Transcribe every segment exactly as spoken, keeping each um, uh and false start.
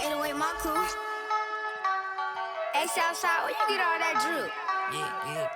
eight oh eight my crew. Hey, Southside, where you get all that drip? Yeah, yeah.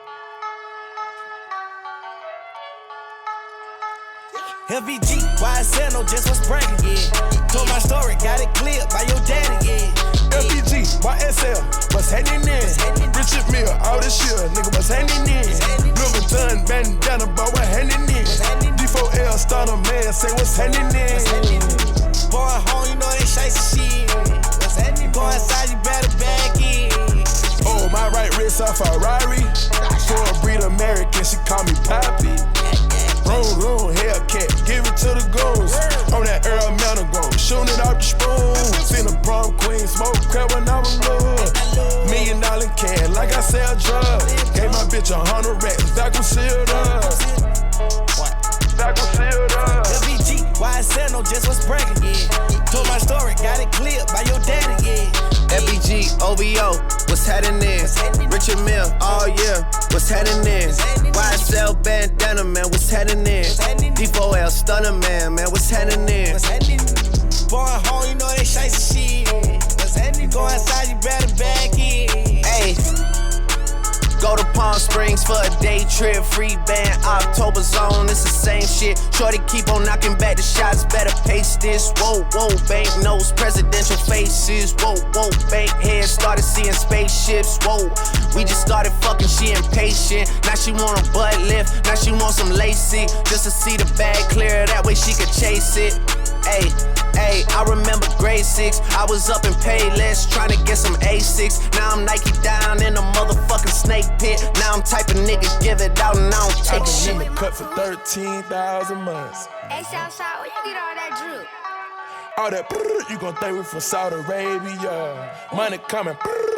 L V G, Y S L, know just what's breaking, yeah. Told my story, got it cleared by your daddy, yeah. L V G, Y S L, what's happening in? Richard Mill, all this shit, nigga, what's happening in? Louis Vuitton, bandana, boy, what's happening in? D four L, starter man, say what's happening in? Going home, you know they chasing shit. What's happening? Go inside, you better back in. Oh, my right wrist a Ferrari. For a breed American, she call me Poppy. Room, room, Hellcat, give it to the goons. On that Earl Mountain Grove, shooting it off the spoon. Seen a prom queen, smoke crap when I was little. Million dollar cash, like I sell drugs. Gave my bitch a hundred racks, that was sealed up. That was sealed up. L V G, Y S L, know just what's breaking, yeah. Told my story, got it cleared by your daddy, yeah. F B G, O V O, what's happening? Richard Mill, all year, what's happening? Y S L bandana, man, what's happening? D four L stunner, man, man, what's happening? Going home, you know they chasing shit. What's happening? Go inside, you better back in. Hey, go to Palm Springs for a day trip, free band, October zone, it's the same shit. Shorty keep on knocking back the shots, better pace this. Whoa, whoa, bank notes, presidential faces. Whoa, whoa, bank heads, started seeing spaceships. Whoa, we just started fucking, she impatient. Now she want a butt lift, now she want some lacy. Just to see the bag clear, that way she could chase it. Ayy, ayy, I remember grade six. I was up in Payless, trying to get some A six. Now I'm Nike down in a motherfucking snake pit. Now I'm type of nigga, give it out and I don't take shit. I've been cut for thirteen thousand months. Hey, Southside, where you get all that drip? All that brrr, you gon' think we from Saudi Arabia. Money coming. Brrr.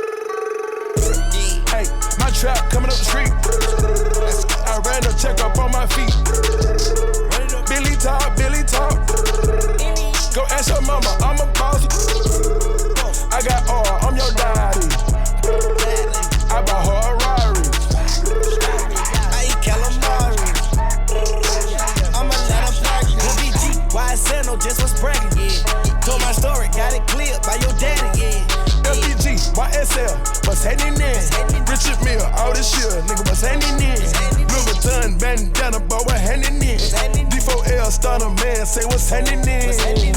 Hey, my trap coming up the street. I ran a check up on my feet. Billy Top, Billy Top. Go ask your mama, I'm a boss. I got all, I'm your daddy. I bought her a Rari. I eat calamari. I'ma let her park. L V G, Y S L, know just what's breaking, yeah. Told my story, got it cleared by your daddy, yeah. L V G, Y S L, what's happening in? Richard Mill, all this shit, nigga, what's happening in? Louis Vuitton, bandana, boy, what's happening in? D four L, starter man, say what's happening in?